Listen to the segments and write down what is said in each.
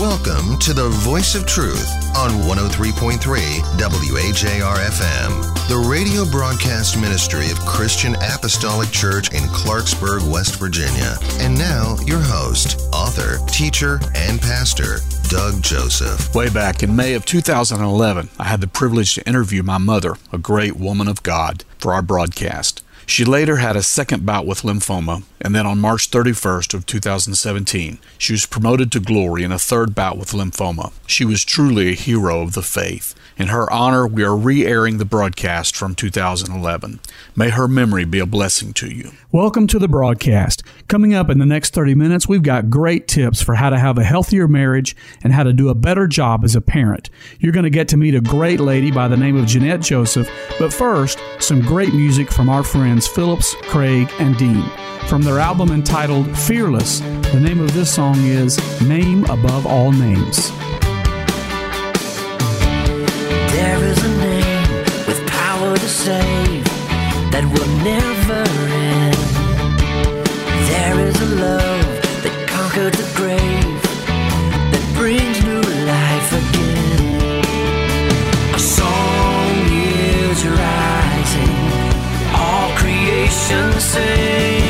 Welcome to the Voice of Truth on 103.3 WAJR-FM, the radio broadcast ministry of Christian Apostolic Church in Clarksburg, West Virginia. And now, your host, author, teacher, and pastor, Doug Joseph. Way back in May of 2011, I had the privilege to interview my mother, a great woman of God, for our broadcast. She later had a second bout with lymphoma, and then on March 31st of 2017, she was promoted to glory in a third bout with lymphoma. She was truly a hero of the faith. In her honor, we are re-airing the broadcast from 2011. May her memory be a blessing to you. Welcome to the broadcast. Coming up in the next 30 minutes, we've got great tips for how to have a healthier marriage and how to do a better job as a parent. You're going to get to meet a great lady by the name of Jeanette Joseph, but first, some great music from our friends Phillips, Craig, and Dean. From their album entitled Fearless, the name of this song is Name Above All Names. There is a name with power to save that will never end. There is a love that conquered the grave that brings new life again. A song is rising, all creation sings.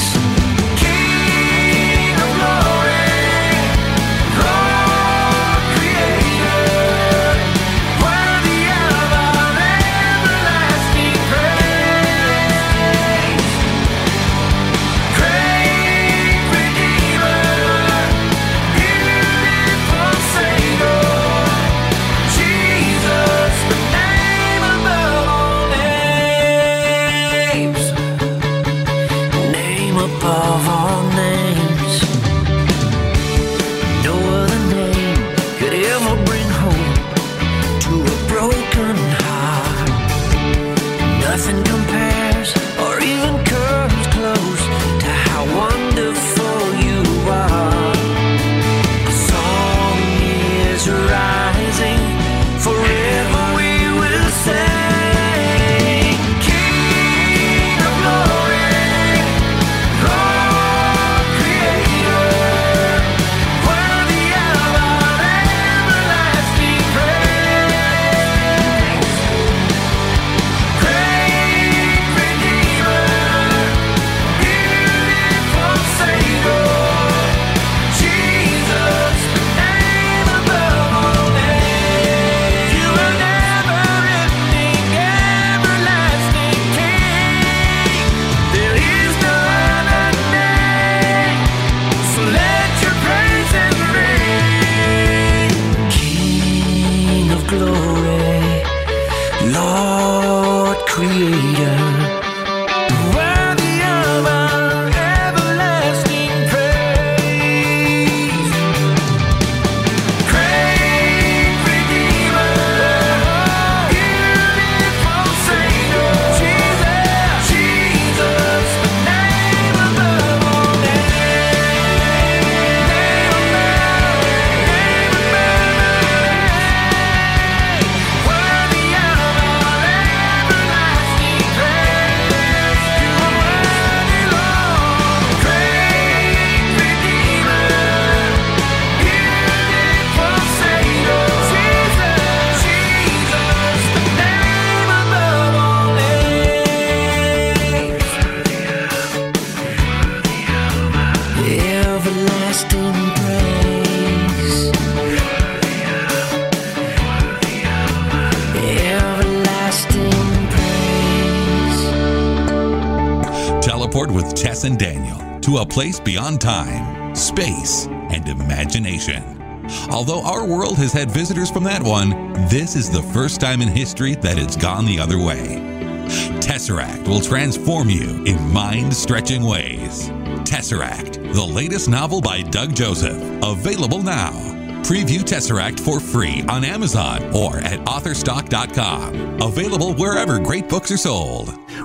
With Tess and Daniel to a place beyond time, space, and imagination. Although our world has had visitors from that one, this is the first time in history that it's gone the other way. Tesseract will transform you in mind-stretching ways. Tesseract, the latest novel by Doug Joseph, available now. Preview Tesseract for free on Amazon or at authorstock.com. Available wherever great books are sold.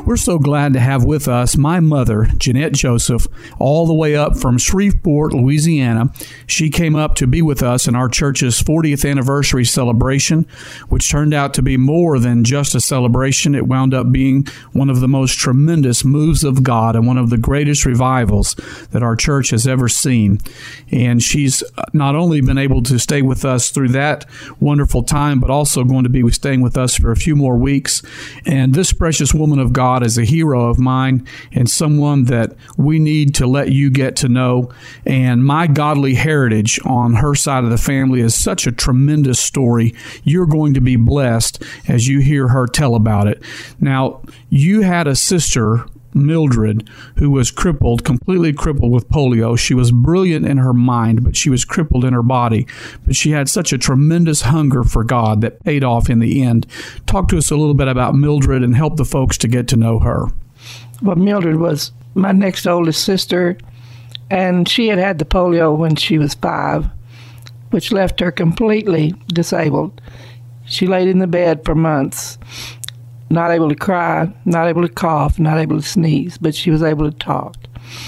We're so glad to have with us my mother, Jeanette Joseph, all the way up from Shreveport, Louisiana. She came up to be with us in our church's 40th anniversary celebration, which turned out to be more than just a celebration. It wound up being one of the most tremendous moves of God and one of the greatest revivals that our church has ever seen. And she's not only been able to stay with us through that wonderful time, but also going to be staying with us for a few more weeks. And this precious woman of God is a hero of mine and someone that we need to let you get to know. And my godly heritage on her side of the family is such a tremendous story. You're going to be blessed as you hear her tell about it. Now, you had a sister, Mildred, who was completely crippled with polio. She was brilliant in her mind, but she was crippled in her body. But she had such a tremendous hunger for God that paid off in the end. Talk to us a little bit about Mildred and help the folks to get to know her. Well, Mildred was my next oldest sister, and she had the polio when she was 5, which left her completely disabled. She laid in the bed for months, not able to cry, not able to cough, not able to sneeze, but she was able to talk.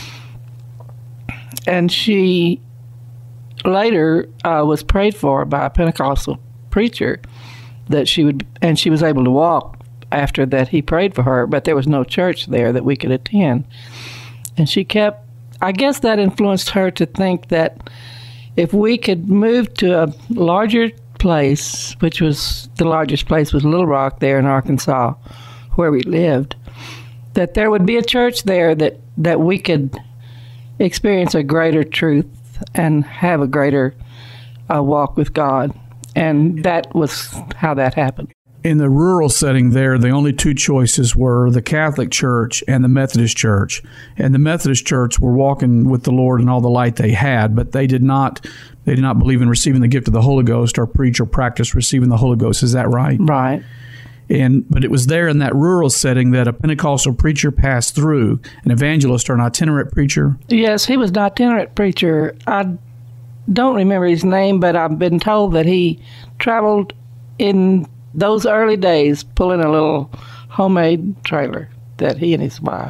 And she later was prayed for by a Pentecostal preacher that she was able to walk after that. He prayed for her, but there was no church there that we could attend. And I guess that influenced her to think that if we could move to a larger place, which was the largest place was Little Rock there in Arkansas, where we lived, that there would be a church there that we could experience a greater truth and have a greater walk with God. And that was how that happened. In the rural setting there, the only two choices were the Catholic Church and the Methodist Church. And the Methodist Church were walking with the Lord in all the light they had, but they did not believe in receiving the gift of the Holy Ghost or preach or practice receiving the Holy Ghost. Is that right? Right. But it was there in that rural setting that a Pentecostal preacher passed through, an evangelist or an itinerant preacher. Yes, he was an itinerant preacher. I don't remember his name, but I've been told that he traveled in those early days pulling a little homemade trailer that he and his wife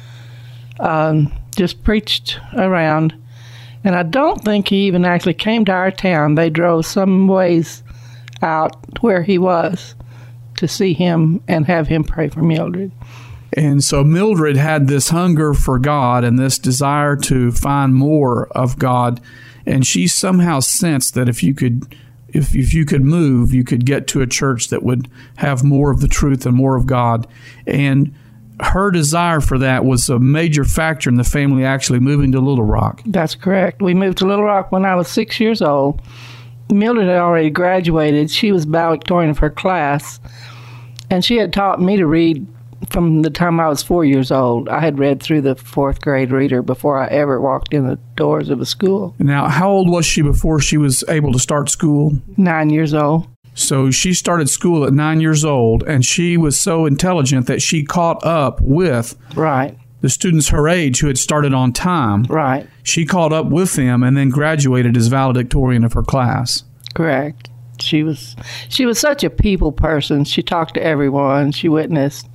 just preached around. And I don't think he even actually came to our town. They drove some ways out where he was to see him and have him pray for Mildred. And so Mildred had this hunger for God and this desire to find more of God. And she somehow sensed that if you could move, you could get to a church that would have more of the truth and more of God. And her desire for that was a major factor in the family actually moving to Little Rock. That's correct. We moved to Little Rock when I was 6 years old. Mildred had already graduated. She was valedictorian of her class, and she had taught me to read from the time I was 4 years old. I had read through the 4th grade reader before I ever walked in the doors of a school. Now, how old was she before she was able to start school? 9 years old. So she started school at 9 years old, and she was so intelligent that she caught up with the students her age who had started on time. Right. She caught up with them and then graduated as valedictorian of her class. Correct. She was such a people person. She talked to everyone. She witnessed.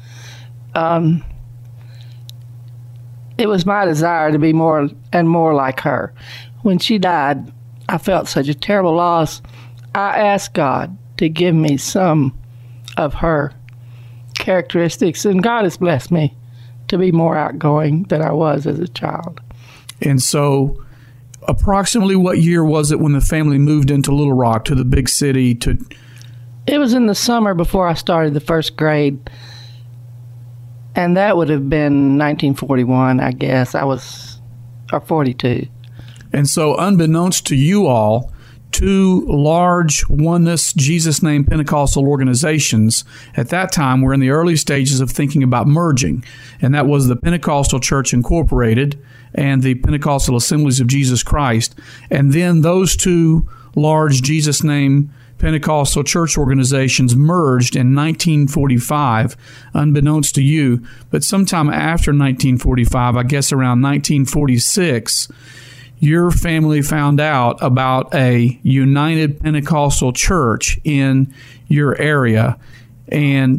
It was my desire to be more and more like her. When she died, I felt such a terrible loss. I asked God to give me some of her characteristics, and God has blessed me to be more outgoing than I was as a child. And so approximately what year was it when the family moved into Little Rock, to the big city? It was in the summer before I started the 1st grade, and that would have been 1941, I guess. Or 42. And so unbeknownst to you all, 2 large oneness Jesus name Pentecostal organizations at that time were in the early stages of thinking about merging, and that was the Pentecostal Church Incorporated and the Pentecostal Assemblies of Jesus Christ. And then those 2 large Jesus name Pentecostal church organizations merged in 1945, unbeknownst to you. But sometime after 1945, I guess around 1946, your family found out about a United Pentecostal Church in your area. And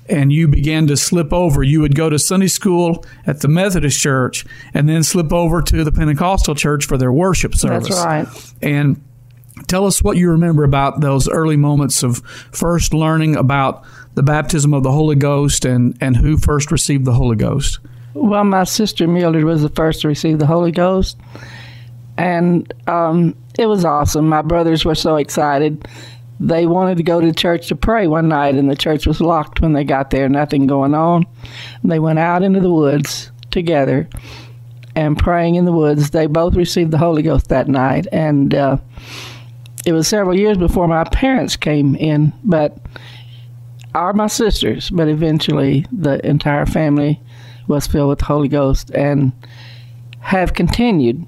and you began to slip over. You would go to Sunday school at the Methodist church and then slip over to the Pentecostal church for their worship service. That's right. And tell us what you remember about those early moments of first learning about the baptism of the Holy Ghost and who first received the Holy Ghost. Well, my sister Mildred was the first to receive the Holy Ghost, and it was awesome. My brothers were so excited. They wanted to go to church to pray one night, and the church was locked when they got there, nothing going on. They went out into the woods together and praying in the woods. They both received the Holy Ghost that night, and it was several years before my parents came in, my sisters, but eventually the entire family was filled with the Holy Ghost and have continued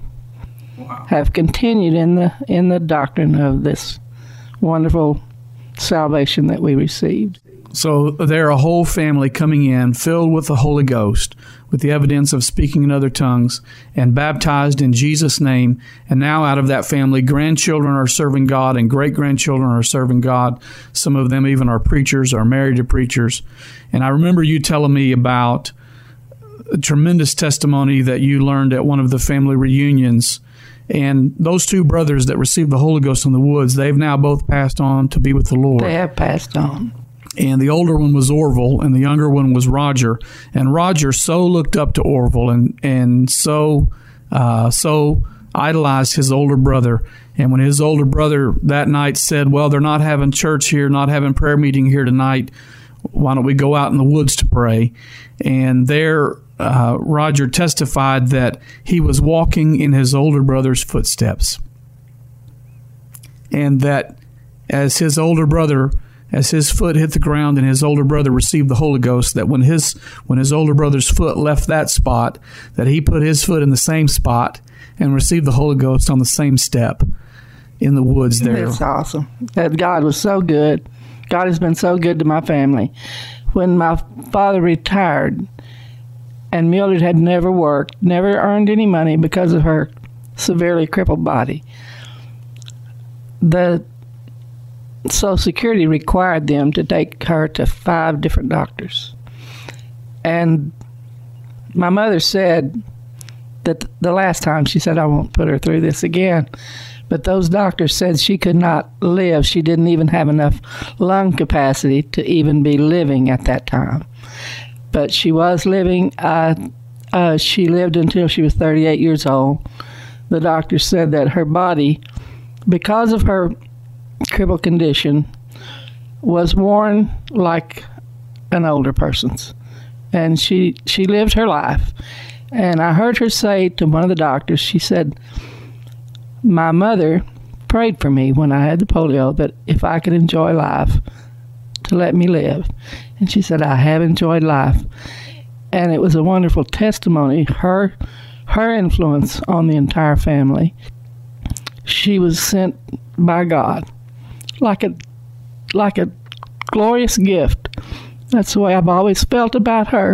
in the doctrine of this wonderful salvation that we received. So they're a whole family coming in filled with the Holy Ghost, with the evidence of speaking in other tongues, and baptized in Jesus' name. And now out of that family, grandchildren are serving God and great-grandchildren are serving God. Some of them even are preachers, are married to preachers. And I remember you telling me about a tremendous testimony that you learned at one of the family reunions. And those two brothers that received the Holy Ghost in the woods, they've now both passed on to be with the Lord. They have passed on. And the older one was Orville, and the younger one was Roger. And Roger so looked up to Orville and so idolized his older brother. And when his older brother that night said, well, they're not having church here, not having prayer meeting here tonight, why don't we go out in the woods to pray? And there Roger testified that he was walking in his older brother's footsteps. And that as his foot hit the ground and his older brother received the Holy Ghost, that when his older brother's foot left that spot, that he put his foot in the same spot and received the Holy Ghost on the same step in the woods there. That's awesome. That God was so good. God has been so good to my family. When my father retired, and Mildred had never worked, never earned any money because of her severely crippled body, the Social Security required them to take her to 5 different doctors. And my mother said that the last time, she said, I won't put her through this again. But those doctors said she could not live. She didn't even have enough lung capacity to even be living at that time. But she was living. She lived until she was 38 years old. The doctor said that her body, because of her crippled condition, was worn like an older person's. And she lived her life. And I heard her say to one of the doctors, she said, my mother prayed for me when I had the polio that if I could enjoy life, to let me live. And she said, I have enjoyed life. And it was a wonderful testimony, her influence on the entire family. She was sent by God like a glorious gift. That's the way I've always felt about her,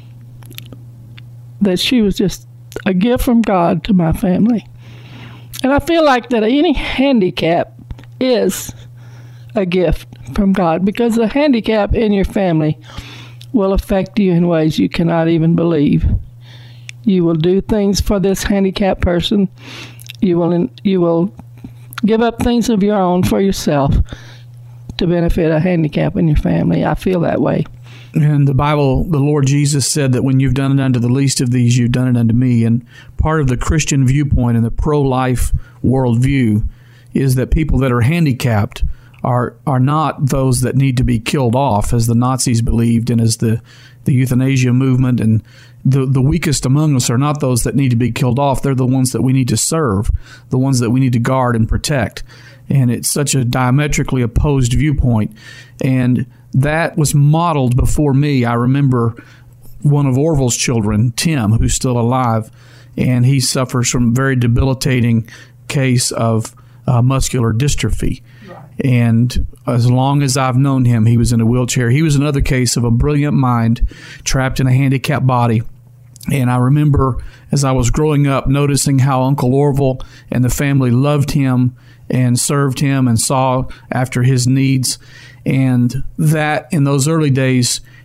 that she was just a gift from God to my family. And I feel like that any handicap is a gift from God, because the handicap in your family will affect you in ways you cannot even believe. You will do things for this handicapped person. You will give up things of your own for yourself to benefit a handicap in your family. I feel that way. In the Bible, the Lord Jesus said that when you've done it unto the least of these, you've done it unto me. And part of the Christian viewpoint and the pro-life worldview is that people that are handicapped are not those that need to be killed off, as the Nazis believed, and as the euthanasia movement, and the weakest among us are not those that need to be killed off. They're the ones that we need to serve, the ones that we need to guard and protect. And it's such a diametrically opposed viewpoint. And that was modeled before me. I remember one of Orville's children, Tim, who's still alive, and he suffers from a very debilitating case of muscular dystrophy. Right. And as long as I've known him, he was in a wheelchair. He was another case of a brilliant mind trapped in a handicapped body. And I remember as I was growing up noticing how Uncle Orville and the family loved him and served him and saw after his needs. And that in those early days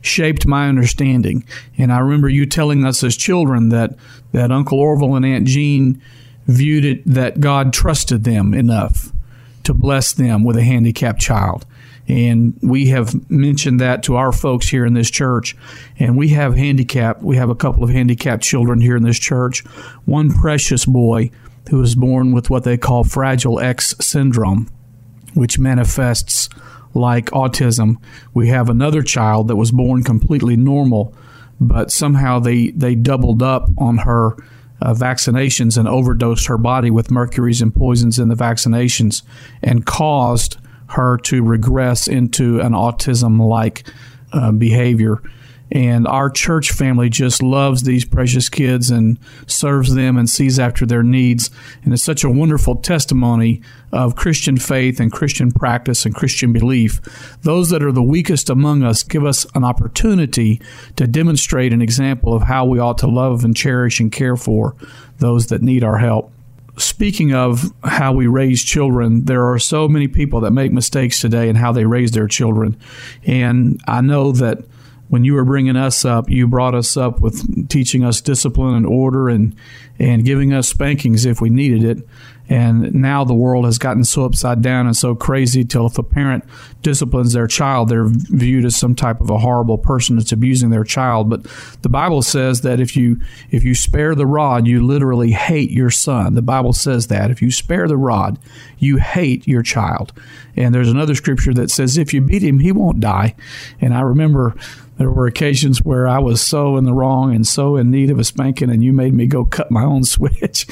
shaped my understanding. And I remember you telling us as children that Uncle Orville and Aunt Jean viewed it that God trusted them enough to bless them with a handicapped child. And we have mentioned that to our folks here in this church. And we have a couple of handicapped children here in this church. One precious boy who was born with what they call Fragile X syndrome, which manifests like autism. We have another child that was born completely normal, but somehow they doubled up on her vaccinations and overdosed her body with mercuries and poisons in the vaccinations and caused her to regress into an autism-like behavior. And our church family just loves these precious kids and serves them and sees after their needs. And it's such a wonderful testimony of Christian faith and Christian practice and Christian belief. Those that are the weakest among us give us an opportunity to demonstrate an example of how we ought to love and cherish and care for those that need our help. Speaking of how we raise children, there are so many people that make mistakes today in how they raise their children. And I know that when you were bringing us up, you brought us up with teaching us discipline and order and giving us spankings if we needed it. And now the world has gotten so upside down and so crazy till if a parent disciplines their child, they're viewed as some type of a horrible person that's abusing their child. But the Bible says that if you spare the rod, you literally hate your son. The Bible says that. If you spare the rod, you hate your child. And there's another scripture that says if you beat him, he won't die. And I remember there were occasions where I was so in the wrong and so in need of a spanking, and you made me go cut my own switch.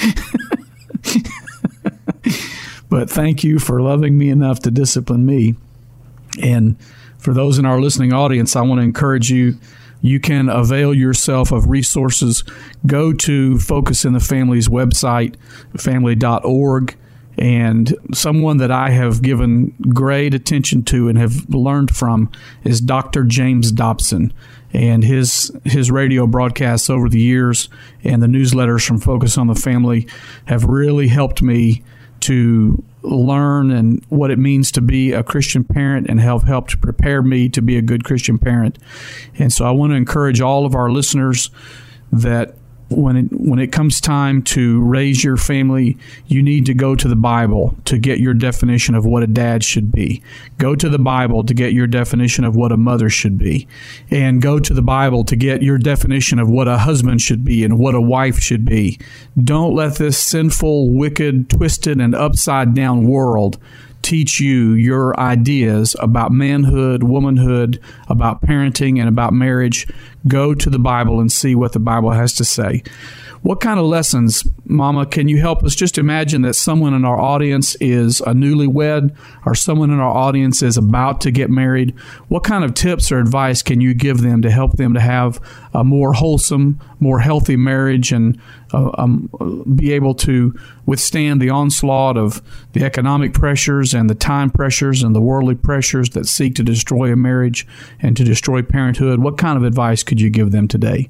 But thank you for loving me enough to discipline me. And for those in our listening audience, I want to encourage you. You can avail yourself of resources. Go to Focus in the Family's website, family.org. And someone that I have given great attention to and have learned from is Dr. James Dobson. And his radio broadcasts over the years and the newsletters from Focus on the Family have really helped me to learn and what it means to be a Christian parent and have helped prepare me to be a good Christian parent. And so I want to encourage all of our listeners that when it comes time to raise your family, you need to go to the Bible to get your definition of what a dad should be. Go to the Bible to get your definition of what a mother should be. And go to the Bible to get your definition of what a husband should be and what a wife should be. Don't let this sinful, wicked, twisted, and upside-down world teach you your ideas about manhood, womanhood, about parenting, and about marriage. Go to the Bible and see what the Bible has to say. What kind of lessons, Mama, can you help us? Just imagine that someone in our audience is a newlywed or someone in our audience is about to get married. What kind of tips or advice can you give them to help them to have a more wholesome, more healthy marriage and be able to withstand the onslaught of the economic pressures and the time pressures and the worldly pressures that seek to destroy a marriage and to destroy parenthood? What kind of advice could you give them today?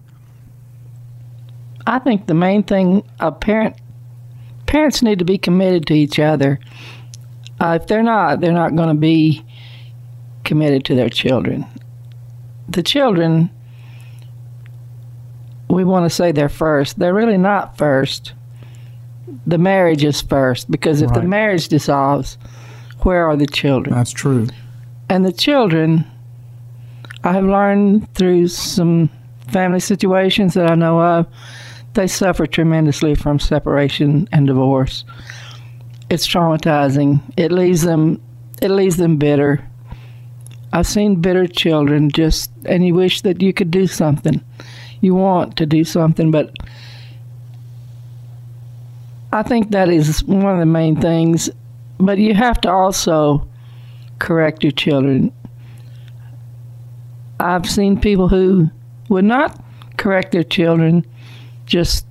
I think the main thing, parents need to be committed to each other. If they're not going to be committed to their children. The children, we want to say they're first. They're really not first. The marriage is first, because if the marriage dissolves, where are the children? That's true. And the children, I have learned through some family situations that I know of, they suffer tremendously from separation and divorce. It's traumatizing. It leaves them bitter. I've seen bitter children and you wish that you could do something. You want to do something, but I think that is one of the main things. But you have to also correct your children. I've seen people who would not correct their children, just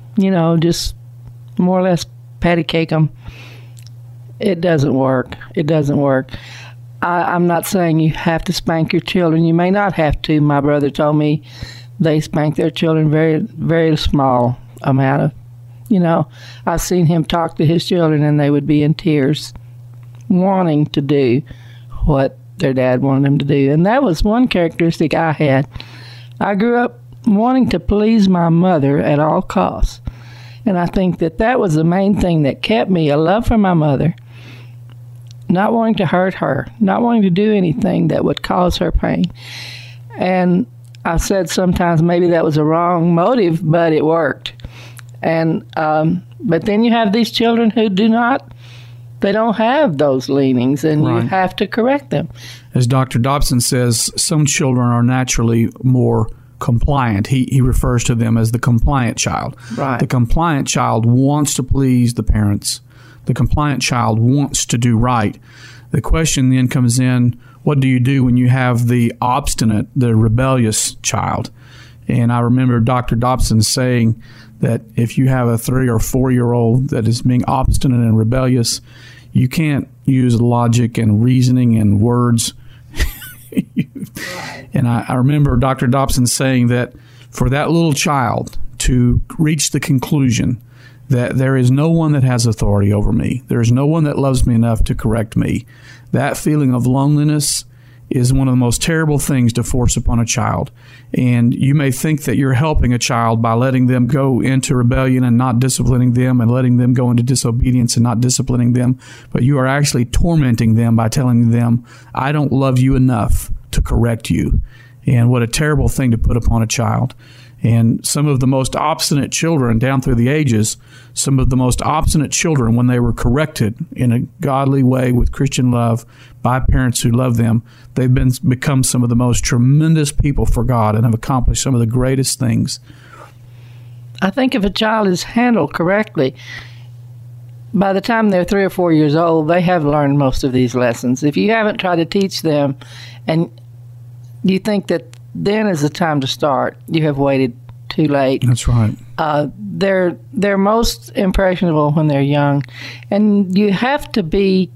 more or less patty cake them. It doesn't work. It doesn't work. I'm not saying you have to spank your children. You may not have to. My brother told me they spank their children very, very small amount of, I've seen him talk to his children and they would be in tears wanting to do what their dad wanted them to do. And that was one characteristic I had. I grew up wanting to please my mother at all costs. And I think that was the main thing that kept me, a love for my mother, not wanting to hurt her, not wanting to do anything that would cause her pain. And I've said sometimes maybe that was a wrong motive, but it worked. And but then you have these children who they don't have those leanings, and Right. you have to correct them. As Dr. Dobson says, some children are naturally more compliant. He refers to them as the compliant child. Right. The compliant child wants to please the parents. The compliant child wants to do right. The question then comes in, what do you do when you have the obstinate, the rebellious child? And I remember Dr. Dobson saying that if you have a 3 or 4-year-old that is being obstinate and rebellious, you can't use logic and reasoning and words. And I remember Dr. Dobson saying that for that little child to reach the conclusion that there is no one that has authority over me, there is no one that loves me enough to correct me, that feeling of loneliness is one of the most terrible things to force upon a child. And you may think that you're helping a child by letting them go into rebellion and not disciplining them, and letting them go into disobedience and not disciplining them, but you are actually tormenting them by telling them, I don't love you enough to correct you. And what a terrible thing to put upon a child. And some of the most obstinate children down through the ages, some of the most obstinate children, when they were corrected in a godly way with Christian love by parents who love them, they've become some of the most tremendous people for God and have accomplished some of the greatest things. I think if a child is handled correctly, by the time they're 3 or 4 years old, they have learned most of these lessons. If you haven't tried to teach them and you think that then is the time to start, you have waited too late. That's right. They're most impressionable when they're young, and you have to be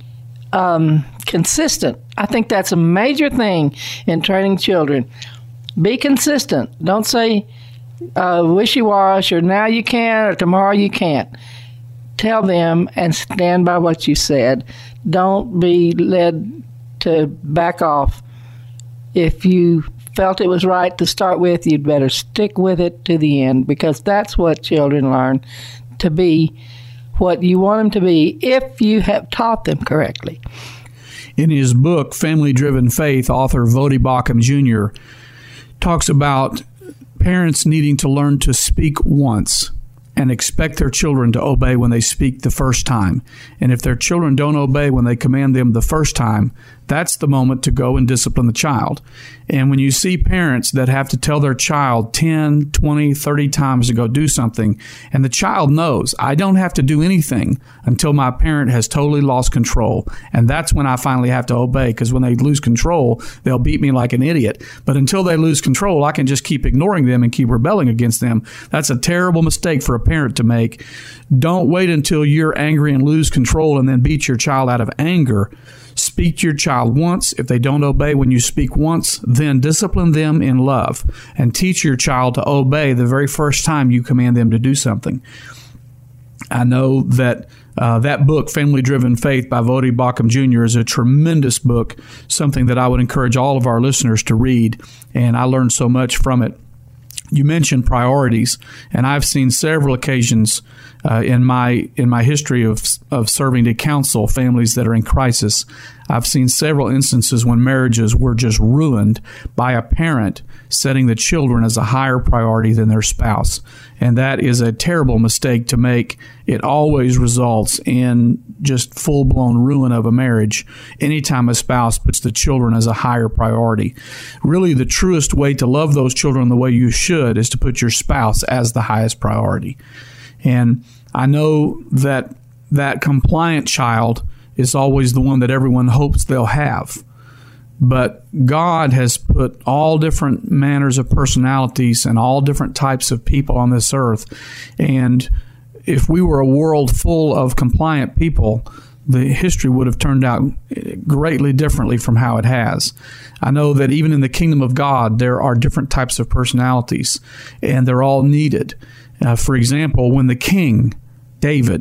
consistent. I think that's a major thing in training children. Be consistent. Don't say wishy-washy, or now you can, or tomorrow you can't. Tell them and stand by what you said. Don't be led to back off. If you felt it was right to start with, you'd better stick with it to the end, because that's what children learn to be, what you want them to be, if you have taught them correctly. In his book, Family Driven Faith, author Voddie Baucham Jr. talks about parents needing to learn to speak once and expect their children to obey when they speak the first time. And if their children don't obey when they command them the first time, that's the moment to go and discipline the child. And when you see parents that have to tell their child 10, 20, 30 times to go do something, and the child knows, I don't have to do anything until my parent has totally lost control. And that's when I finally have to obey, because when they lose control, they'll beat me like an idiot. But until they lose control, I can just keep ignoring them and keep rebelling against them. That's a terrible mistake for a parent to make. Don't wait until you're angry and lose control and then beat your child out of anger. Speak to your child once. If they don't obey when you speak once, then discipline them in love and teach your child to obey the very first time you command them to do something. I know that that book, Family Driven Faith by Voddie Baucham Jr., is a tremendous book, something that I would encourage all of our listeners to read, and I learned so much from it. You mentioned priorities, and I've seen several occasions in my history of serving to counsel families that are in crisis. I've seen several instances when marriages were just ruined by a parent setting the children as a higher priority than their spouse. And that is a terrible mistake to make. It always results in just full-blown ruin of a marriage anytime a spouse puts the children as a higher priority. Really, the truest way to love those children the way you should is to put your spouse as the highest priority. And I know that that compliant child is always the one that everyone hopes they'll have. But God has put all different manners of personalities and all different types of people on this earth. And if we were a world full of compliant people, the history would have turned out greatly differently from how it has. I know that even in the kingdom of God, there are different types of personalities, and they're all needed. For example, when the king, David,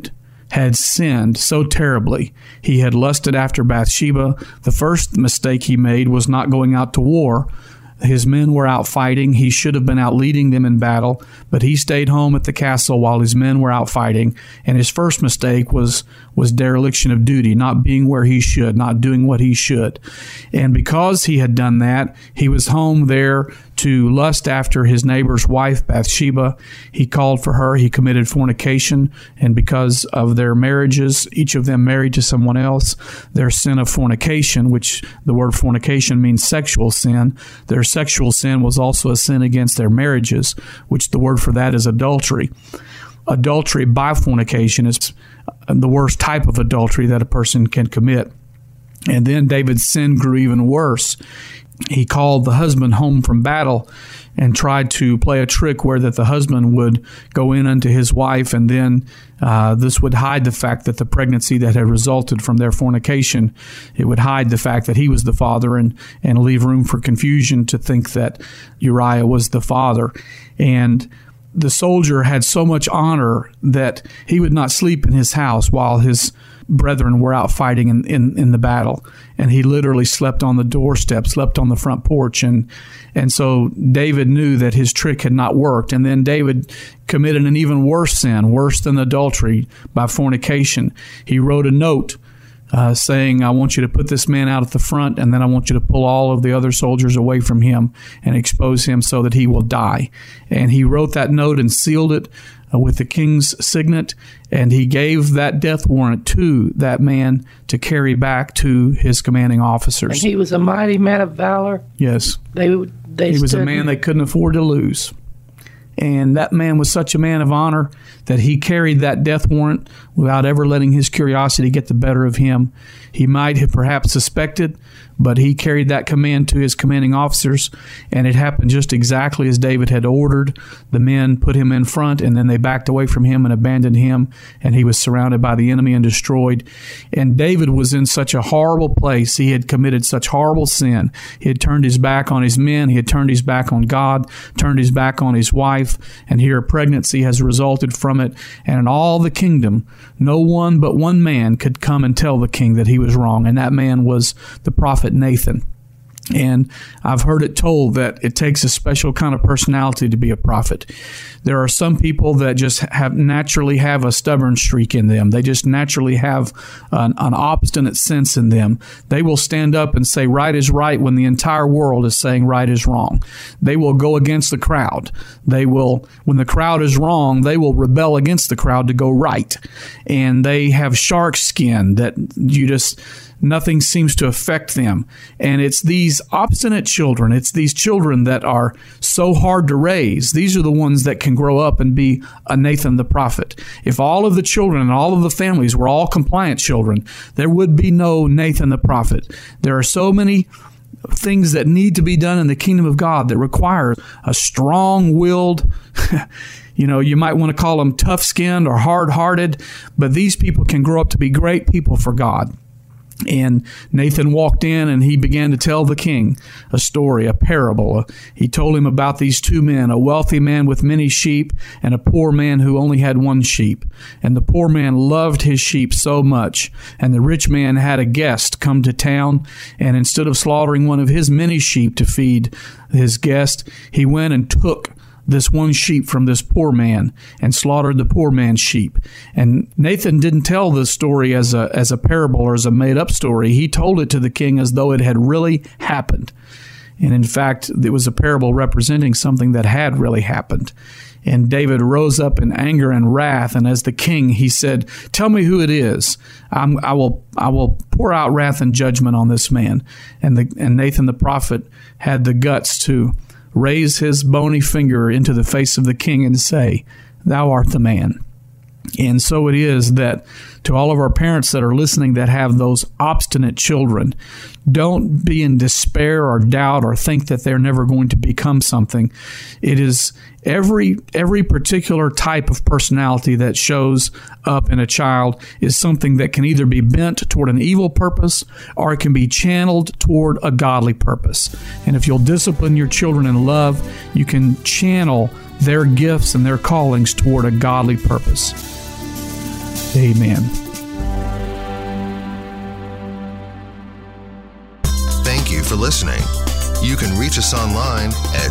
had sinned so terribly. He had lusted after Bathsheba. The first mistake he made was not going out to war. His men were out fighting. He should have been out leading them in battle, but he stayed home at the castle while his men were out fighting. And his first mistake was dereliction of duty, not being where he should, not doing what he should. And because he had done that, he was home there to lust after his neighbor's wife, Bathsheba. He called for her. He committed fornication. And because of their marriages, each of them married to someone else, their sin of fornication, which the word fornication means sexual sin, their sexual sin was also a sin against their marriages, which the word for that is adultery. Adultery by fornication is the worst type of adultery that a person can commit. And then David's sin grew even worse. He called the husband home from battle and tried to play a trick where that the husband would go in unto his wife, and then this would hide the fact that the pregnancy that had resulted from their fornication, it would hide the fact that he was the father and leave room for confusion to think that Uriah was the father. And the soldier had so much honor that he would not sleep in his house while his brethren were out fighting in the battle. And he literally slept on the doorstep, slept on the front porch. And so David knew that his trick had not worked. And then David committed an even worse sin, worse than adultery, by fornication. He wrote a note saying, I want you to put this man out at the front, and then I want you to pull all of the other soldiers away from him and expose him so that he will die. And he wrote that note and sealed it with the king's signet, and he gave that death warrant to that man to carry back to his commanding officers. And he was a mighty man of valor. Yes. He was a man they couldn't afford to lose. And that man was such a man of honor that he carried that death warrant without ever letting his curiosity get the better of him. He might have perhaps suspected, but he carried that command to his commanding officers, and it happened just exactly as David had ordered. The men put him in front, and then they backed away from him and abandoned him, and he was surrounded by the enemy and destroyed. And David was in such a horrible place. He had committed such horrible sin. He had turned his back on his men. He had turned his back on God, turned his back on his wife, and here a pregnancy has resulted from it. And in all the kingdom, no one but one man could come and tell the king that he was wrong, and that man was the prophet Nathan. And I've heard it told that it takes a special kind of personality to be a prophet. There are some people that just naturally have a stubborn streak in them. They just naturally have an obstinate sense in them. They will stand up and say right is right when the entire world is saying right is wrong. They will go against the crowd. They will, when the crowd is wrong, they will rebel against the crowd to go right. And they have shark skin that nothing seems to affect them. And it's these obstinate children, it's these children that are so hard to raise. These are the ones that can grow up and be a Nathan the prophet. If all of the children and all of the families were all compliant children, there would be no Nathan the prophet. There are so many things that need to be done in the kingdom of God that require a strong-willed, you might want to call them tough-skinned or hard-hearted, but these people can grow up to be great people for God. And Nathan walked in and he began to tell the king a story, a parable. He told him about these two men, a wealthy man with many sheep and a poor man who only had one sheep. And the poor man loved his sheep so much. And the rich man had a guest come to town, and instead of slaughtering one of his many sheep to feed his guest, he went and took this one sheep from this poor man and slaughtered the poor man's sheep. And Nathan didn't tell this story as a parable or as a made-up story. He told it to the king as though it had really happened. And in fact, it was a parable representing something that had really happened. And David rose up in anger and wrath, and as the king, he said, "Tell me who it is. I will pour out wrath and judgment on this man." And Nathan the prophet had the guts to raise his bony finger into the face of the king and say, "Thou art the man." And so it is that to all of our parents that are listening that have those obstinate children, don't be in despair or doubt or think that they're never going to become something. It is every particular type of personality that shows up in a child is something that can either be bent toward an evil purpose or it can be channeled toward a godly purpose. And if you'll discipline your children in love, you can channel their gifts and their callings toward a godly purpose. Amen. Thank you for listening. You can reach us online at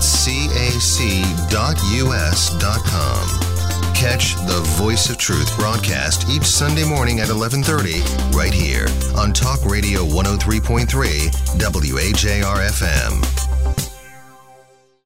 cac.us.com. Catch the Voice of Truth broadcast each Sunday morning at 11:30 right here on Talk Radio 103.3 WAJR FM.